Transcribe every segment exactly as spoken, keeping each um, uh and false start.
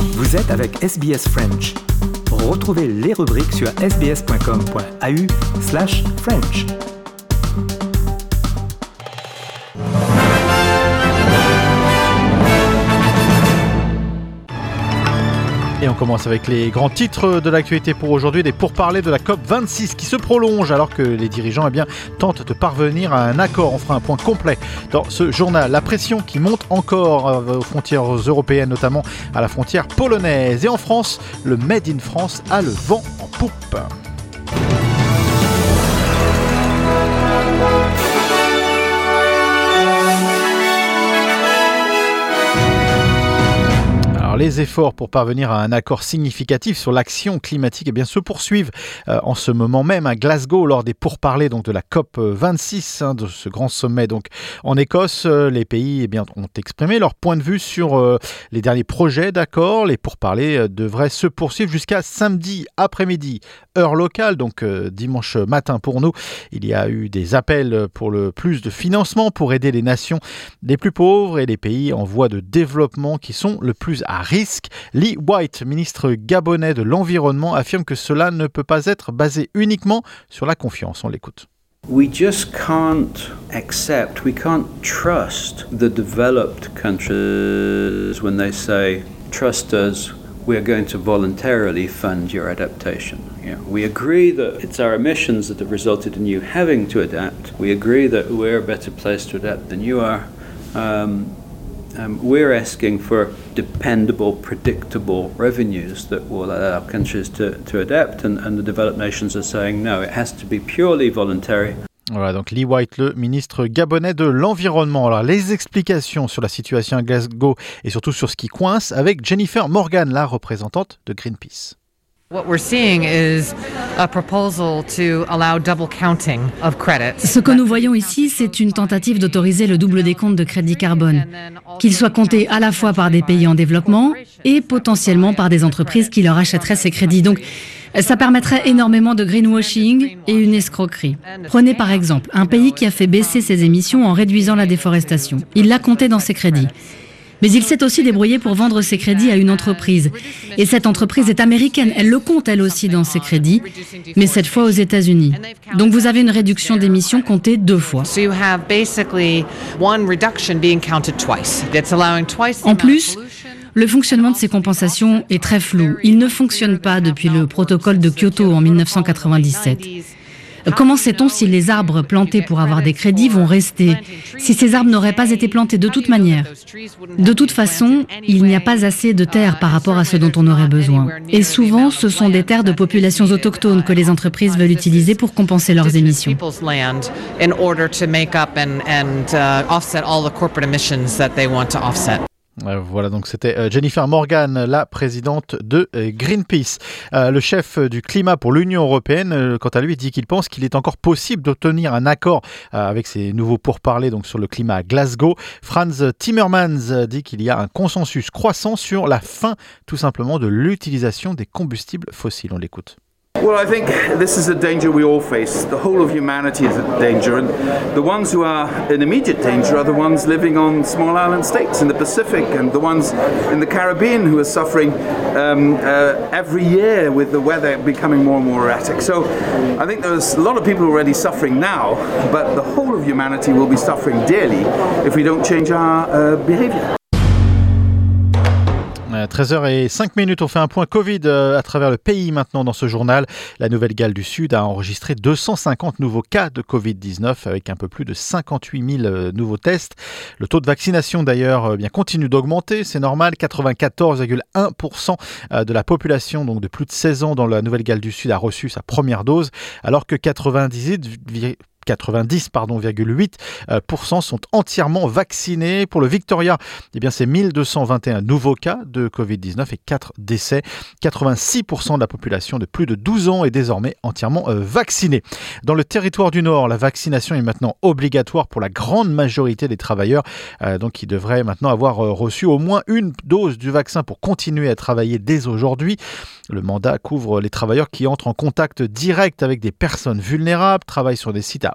Vous êtes avec S B S French. Retrouvez les rubriques sur sbs.com.au slash French. Et on commence avec les grands titres de l'actualité pour aujourd'hui, des pourparlers de la C O P vingt-six qui se prolongent alors que les dirigeants eh bien, tentent de parvenir à un accord. On fera un point complet dans ce journal. La pression qui monte encore aux frontières européennes, notamment à la frontière polonaise. Et en France, le Made in France a le vent en poupe. Les efforts pour parvenir à un accord significatif sur l'action climatique eh bien, se poursuivent euh, en ce moment même à Glasgow lors des pourparlers donc, de la C O P vingt-six, hein, de ce grand sommet donc, en Écosse. Euh, les pays eh bien, ont exprimé leur point de vue sur euh, les derniers projets d'accord. Les pourparlers euh, devraient se poursuivre jusqu'à samedi après-midi, heure locale, donc euh, dimanche matin pour nous. Il y a eu des appels pour le plus de financement pour aider les nations les plus pauvres et les pays en voie de développement qui sont le plus à risque. Lee White, ministre gabonais de l'Environnement, affirme que cela ne peut pas être basé uniquement sur la confiance. On l'écoute. We just can't accept, we can't trust the developed countries when they say, trust us, we're going to voluntarily fund your adaptation. You know, we agree that it's our emissions that have resulted in you having to adapt. We agree that we're a better place to adapt than you are. Um, Um, we're asking for dependable, predictable revenues that will allow countries to, to adapt, and, and the developed nations are saying no, it has to be purely voluntary. Voilà, donc Lee White, le ministre gabonais de l'Environnement. Alors, les explications sur la situation à Glasgow et surtout sur ce qui coince avec Jennifer Morgan, la représentante de Greenpeace. What we're seeing is a proposal to allow double counting of credits. Ce que nous voyons ici, c'est une tentative d'autoriser le double décompte de crédits carbone, qu'il soit compté à la fois par des pays en développement et potentiellement par des entreprises qui leur achèteraient ces crédits. Donc, ça permettrait énormément de greenwashing et une escroquerie. Prenez par exemple un pays qui a fait baisser ses émissions en réduisant la déforestation. Il l'a compté dans ses crédits. Mais il s'est aussi débrouillé pour vendre ses crédits à une entreprise. Et cette entreprise est américaine. Elle le compte, elle aussi, dans ses crédits, mais cette fois aux États-Unis. Donc vous avez une réduction d'émissions comptée deux fois. En plus, le fonctionnement de ces compensations est très flou. Il ne fonctionne pas depuis le protocole de Kyoto en dix-neuf cent quatre-vingt-dix-sept. Comment sait-on si les arbres plantés pour avoir des crédits vont rester, si ces arbres n'auraient pas été plantés de toute manière? De toute façon, il n'y a pas assez de terres par rapport à ce dont on aurait besoin. Et souvent, ce sont des terres de populations autochtones que les entreprises veulent utiliser pour compenser leurs émissions. Voilà, donc c'était Jennifer Morgan, la présidente de Greenpeace. Euh, le chef du climat pour l'Union européenne, euh, quant à lui, dit qu'il pense qu'il est encore possible d'obtenir un accord euh, avec ces nouveaux pourparlers donc, sur le climat à Glasgow. Franz Timmermans dit qu'il y a un consensus croissant sur la fin, tout simplement, de l'utilisation des combustibles fossiles. On l'écoute. Well, I think this is a danger we all face. The whole of humanity is in danger, and the ones who are in immediate danger are the ones living on small island states in the Pacific and the ones in the Caribbean who are suffering um, uh, every year with the weather becoming more and more erratic. So I think there's a lot of people already suffering now, but the whole of humanity will be suffering dearly if we don't change our uh, behavior. treize heures zéro cinq minutes, on fait un point Covid à travers le pays maintenant dans ce journal. La Nouvelle-Galles du Sud a enregistré deux cent cinquante nouveaux cas de covid dix-neuf avec un peu plus de cinquante-huit mille nouveaux tests. Le taux de vaccination d'ailleurs bien continue d'augmenter, c'est normal. quatre-vingt-quatorze virgule un pour cent de la population donc de plus de seize ans dans la Nouvelle-Galles du Sud a reçu sa première dose, alors que quatre-vingt-dix-huit quatre-vingt-dix virgule huit pour cent sont entièrement vaccinés. Pour le Victoria, eh bien, c'est mille deux cent vingt et un nouveaux cas de covid dix-neuf et quatre décès. quatre-vingt-six pour cent de la population de plus de douze ans est désormais entièrement euh, vaccinée. Dans le territoire du Nord, la vaccination est maintenant obligatoire pour la grande majorité des travailleurs, euh, donc qui devraient maintenant avoir euh, reçu au moins une dose du vaccin pour continuer à travailler dès aujourd'hui. Le mandat couvre les travailleurs qui entrent en contact direct avec des personnes vulnérables, travaillent sur des sites à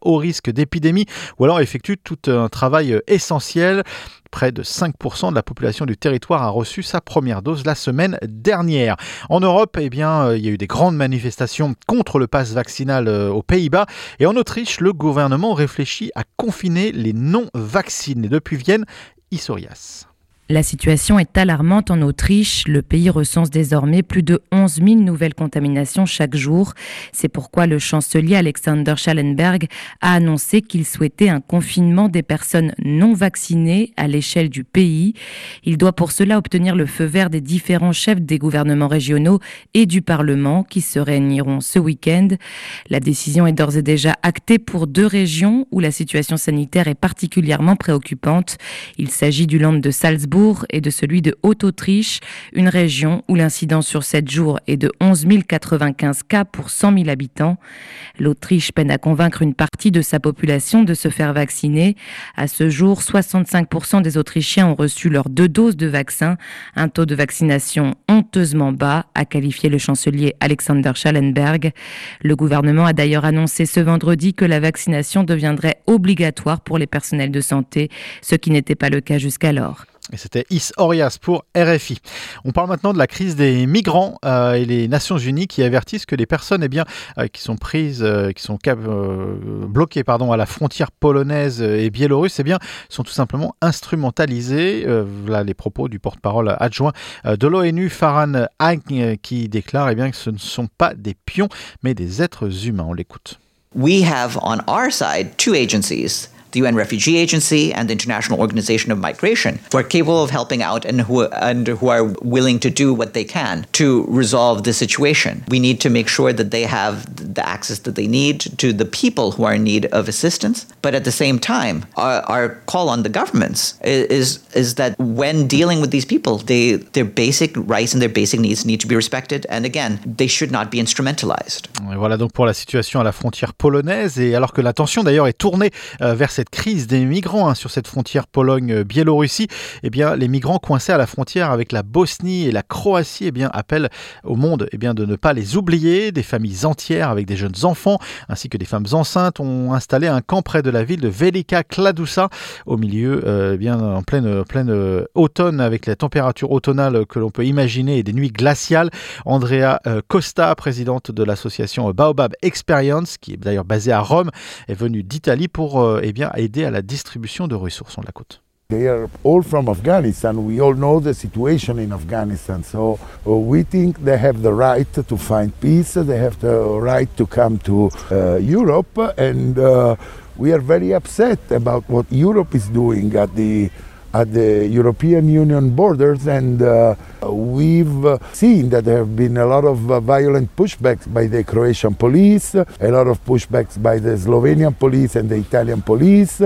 haut risque d'épidémie ou alors effectuent tout un travail essentiel. Près de cinq pour cent de la population du territoire a reçu sa première dose la semaine dernière. En Europe, eh bien, il y a eu des grandes manifestations contre le pass vaccinal aux Pays-Bas. Et en Autriche, le gouvernement réfléchit à confiner les non-vaccinés. Depuis Vienne, Issorias. La situation est alarmante en Autriche. Le pays recense désormais plus de onze mille nouvelles contaminations chaque jour. C'est pourquoi le chancelier Alexander Schallenberg a annoncé qu'il souhaitait un confinement des personnes non vaccinées à l'échelle du pays. Il doit pour cela obtenir le feu vert des différents chefs des gouvernements régionaux et du Parlement qui se réuniront ce week-end. La décision est d'ores et déjà actée pour deux régions où la situation sanitaire est particulièrement préoccupante. Il s'agit du Land de Salzbourg et de celui de Haute-Autriche, une région où l'incidence sur sept jours est de onze mille quatre-vingt-quinze cas pour cent mille habitants. L'Autriche peine à convaincre une partie de sa population de se faire vacciner. À ce jour, soixante-cinq pour cent des Autrichiens ont reçu leurs deux doses de vaccin, un taux de vaccination honteusement bas, a qualifié le chancelier Alexander Schallenberg. Le gouvernement a d'ailleurs annoncé ce vendredi que la vaccination deviendrait obligatoire pour les personnels de santé, ce qui n'était pas le cas jusqu'alors. Et c'était Issorias pour R F I. On parle maintenant de la crise des migrants euh, et les Nations Unies qui avertissent que les personnes eh bien, euh, qui sont prises, euh, qui sont euh, bloquées pardon, à la frontière polonaise et biélorusse eh bien, sont tout simplement instrumentalisées. Euh, voilà les propos du porte-parole adjoint euh, de l'ONU, Farhan Haq, euh, qui déclare eh bien, que ce ne sont pas des pions mais des êtres humains. On l'écoute. We have on our side two agencies, the U N Refugee Agency and the International Organization of Migration, who are capable of helping out and who, and who are willing to do what they can to resolve the situation. We need to make sure that they have the access that they need to the people who are in need of assistance. But at the same time, our, our call on the governments is, is that when dealing with these people, they, their basic rights and their basic needs need to be respected. And again, they should not be instrumentalized. Et voilà donc pour la situation à la frontière polonaise. Et alors que l'attention d'ailleurs est tournée euh, vers cette crise des migrants hein, sur cette frontière Pologne-Biélorussie, eh bien, les migrants coincés à la frontière avec la Bosnie et la Croatie eh bien, appellent au monde eh bien, de ne pas les oublier. Des familles entières avec des jeunes enfants ainsi que des femmes enceintes ont installé un camp près de la ville de Velika Kladuša au milieu, euh, eh bien, en pleine, pleine euh, automne avec la température automnale que l'on peut imaginer et des nuits glaciales. Andrea euh, Costa, présidente de l'association Baobab Experience, qui est d'ailleurs basée à Rome, est venue d'Italie pour euh, eh bien, aider à la distribution de ressources. On l'écoute. They are all from Afghanistan. We all know the situation in Afghanistan. So uh, we think they have the right to find peace. They have the right to come to uh, Europe. And uh, we are very upset about what Europe is doing at the at the European Union borders, and uh, we've uh, seen that there have been a lot of uh, violent pushbacks by the Croatian police, a lot of pushbacks by the Slovenian police and the Italian police.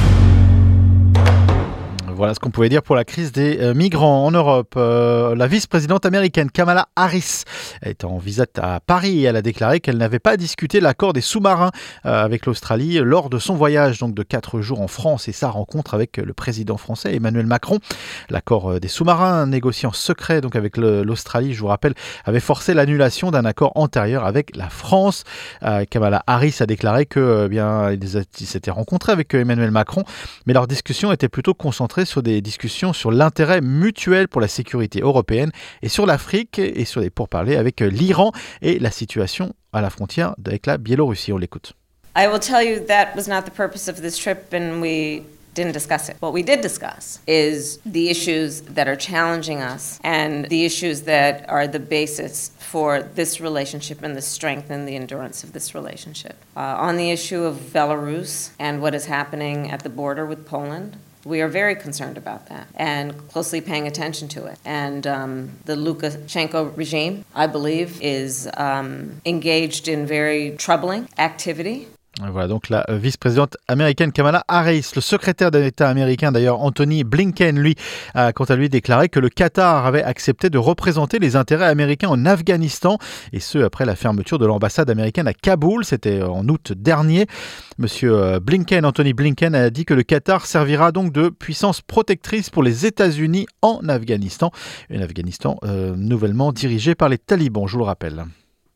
Voilà ce qu'on pouvait dire pour la crise des euh, migrants en Europe. Euh, la vice-présidente américaine Kamala Harris est en visite à Paris et elle a déclaré qu'elle n'avait pas discuté l'accord des sous-marins euh, avec l'Australie lors de son voyage donc de quatre jours en France et sa rencontre avec le président français Emmanuel Macron. L'accord des sous-marins négocié en secret donc avec le, l'Australie, je vous rappelle, avait forcé l'annulation d'un accord antérieur avec la France. Euh, Kamala Harris a déclaré que euh, bien ils s'étaient rencontrés avec Emmanuel Macron, mais leur discussion était plutôt concentrée sur des discussions sur l'intérêt mutuel pour la sécurité européenne et sur l'Afrique et sur des pourparlers avec l'Iran et la situation à la frontière avec la Biélorussie. On l'écoute. I will tell you that was not the purpose of this trip and we didn't discuss it. What we did discuss is the issues that are challenging us and the issues that are the basis for this relationship and the strength and the endurance of this relationship. Uh, on the issue of Belarus and what is happening at the border with Poland, we are very concerned about that and closely paying attention to it. And um, the Lukashenko regime, I believe, is um, engaged in very troubling activity. Voilà donc la vice-présidente américaine Kamala Harris. Le secrétaire d'État américain d'ailleurs Anthony Blinken, lui, a quant à lui déclaré que le Qatar avait accepté de représenter les intérêts américains en Afghanistan et ce après la fermeture de l'ambassade américaine à Kaboul, c'était en août dernier. Monsieur Blinken, Anthony Blinken a dit que le Qatar servira donc de puissance protectrice pour les États-Unis en Afghanistan, un Afghanistan euh, nouvellement dirigé par les talibans, je vous le rappelle.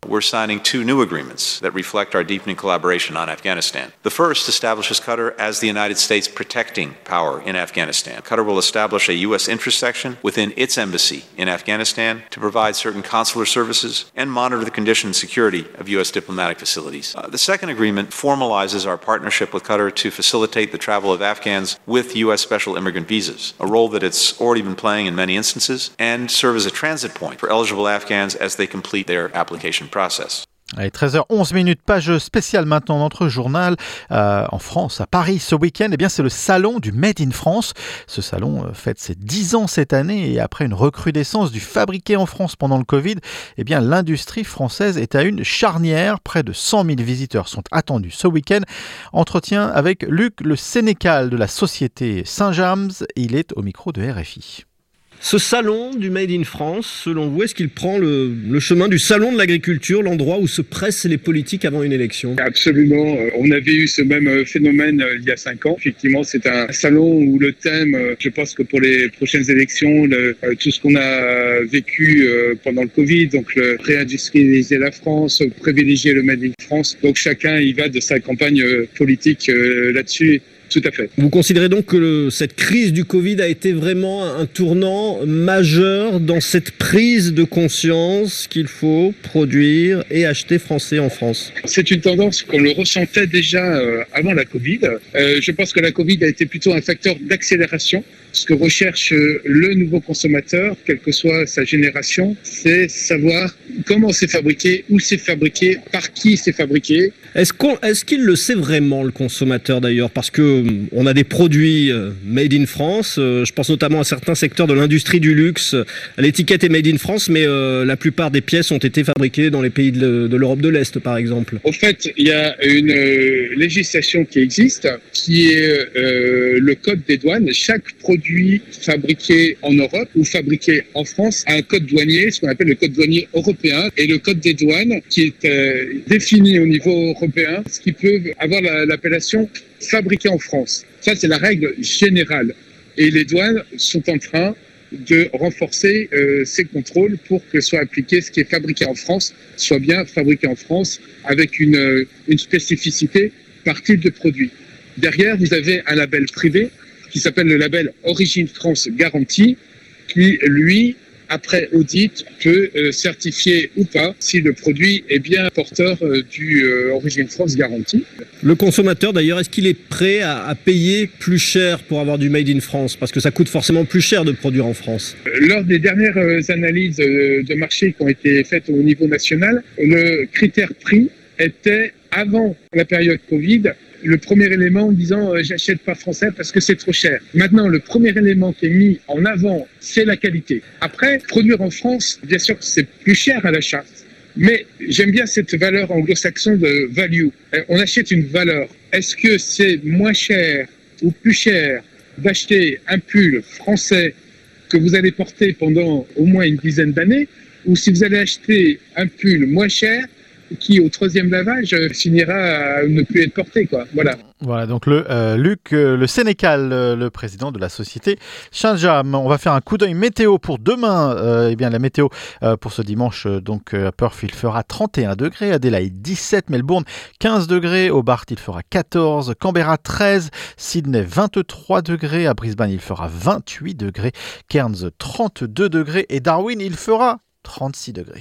We're signing two new agreements that reflect our deepening collaboration on Afghanistan. The first establishes Qatar as the United States protecting power in Afghanistan. Qatar will establish a U S interest section within its embassy in Afghanistan to provide certain consular services and monitor the condition and security of U S diplomatic facilities. Uh, the second agreement formalizes our partnership with Qatar to facilitate the travel of Afghans with U S special immigrant visas, a role that it's already been playing in many instances, and serve as a transit point for eligible Afghans as they complete their application process. Allez, treize heures onze minutes, page spéciale maintenant dans notre journal. Euh, en France, à Paris, ce week-end, eh bien, c'est le salon du Made in France. Ce salon euh, fête ses dix ans cette année et après une recrudescence du fabriqué en France pendant le Covid, eh bien, l'industrie française est à une charnière. Près de cent mille visiteurs sont attendus ce week-end. Entretien avec Luc Le Sénécal de la société Saint-James. Il est au micro de R F I. Ce salon du Made in France, selon vous, est-ce qu'il prend le, le chemin du salon de l'agriculture, l'endroit où se pressent les politiques avant une élection ? Absolument. On avait eu ce même phénomène il y a cinq ans. Effectivement, c'est un salon où le thème, je pense que pour les prochaines élections, le, tout ce qu'on a vécu pendant le Covid, donc le réindustrialiser la France, privilégier le Made in France. Donc chacun y va de sa campagne politique là-dessus. Tout à fait. Vous considérez donc que le, cette crise du Covid a été vraiment un tournant majeur dans cette prise de conscience qu'il faut produire et acheter français en France ? C'est une tendance qu'on le ressentait déjà euh, avant la Covid. Euh, je pense que la Covid a été plutôt un facteur d'accélération. Ce que recherche le nouveau consommateur, quelle que soit sa génération, c'est savoir comment c'est fabriqué, où c'est fabriqué, par qui c'est fabriqué. Est-ce, qu'on, est-ce qu'il le sait vraiment, le consommateur d'ailleurs ? Parce qu'on a des produits made in France, je pense notamment à certains secteurs de l'industrie du luxe. L'étiquette est made in France, mais euh, la plupart des pièces ont été fabriquées dans les pays de, de l'Europe de l'Est, par exemple. Au fait, il y a une euh, législation qui existe, qui est euh, le code des douanes. Chaque produit fabriqué en Europe ou fabriqué en France a un code douanier, ce qu'on appelle le code douanier européen, et le code des douanes qui est euh, défini au niveau européen, ce qui peut avoir la, l'appellation fabriqué en France. Ça, c'est la règle générale. Et les douanes sont en train de renforcer euh, ces contrôles pour que soit appliqué ce qui est fabriqué en France, soit bien fabriqué en France avec une, une spécificité par type de produit. Derrière, vous avez un label privé qui s'appelle le label Origine France Garantie, qui, lui, après audit, peut euh, certifier ou pas si le produit est bien porteur euh, du euh, Origine France Garantie. Le consommateur, d'ailleurs, est-ce qu'il est prêt à, à payer plus cher pour avoir du Made in France ? Parce que ça coûte forcément plus cher de produire en France. Lors des dernières euh, analyses euh, de marché qui ont été faites au niveau national, le critère prix était, avant la période Covid, le premier élément en disant euh, j'achète pas français parce que c'est trop cher. Maintenant, le premier élément qui est mis en avant, c'est la qualité. Après, produire en France, bien sûr, c'est plus cher à l'achat. Mais j'aime bien cette valeur anglo-saxonne de value. On achète une valeur. Est-ce que c'est moins cher ou plus cher d'acheter un pull français que vous allez porter pendant au moins une dizaine d'années, ou si vous allez acheter un pull moins cher qui, au troisième lavage, finira à ne plus être porté, quoi. Voilà. Voilà, donc le euh, Luc euh, Le Sénécal, euh, le président de la société Saint-James. On va faire un coup d'œil météo pour demain. Euh, eh bien, la météo euh, pour ce dimanche, euh, donc euh, à Perth, il fera trente et un degrés, Adélaïde dix-sept, Melbourne quinze degrés, Hobart il fera quatorze, Canberra treize, Sydney vingt-trois degrés, à Brisbane il fera vingt-huit degrés, Cairns trente-deux degrés et Darwin il fera trente-six degrés.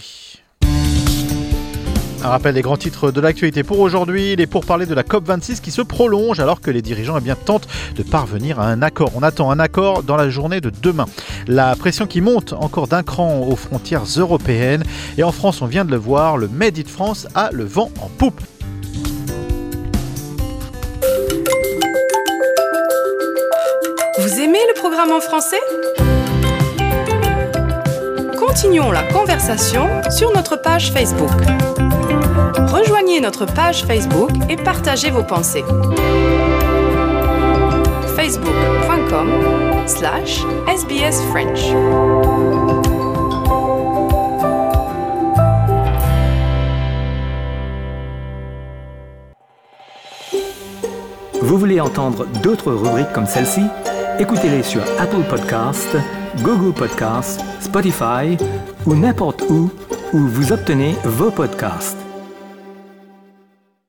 Un rappel des grands titres de l'actualité pour aujourd'hui, les pourparlers de la COP vingt-six qui se prolongent alors que les dirigeants eh bien, tentent de parvenir à un accord. On attend un accord dans la journée de demain. La pression qui monte encore d'un cran aux frontières européennes. Et en France, on vient de le voir, le Made in France a le vent en poupe. Vous aimez le programme en français ? Continuons la conversation sur notre page Facebook. Rejoignez notre page Facebook et partagez vos pensées. facebook.com slash sbsfrench. Vous voulez entendre d'autres rubriques comme celle-ci ? Écoutez-les sur Apple Podcasts, Google Podcasts, Spotify ou n'importe où où vous obtenez vos podcasts.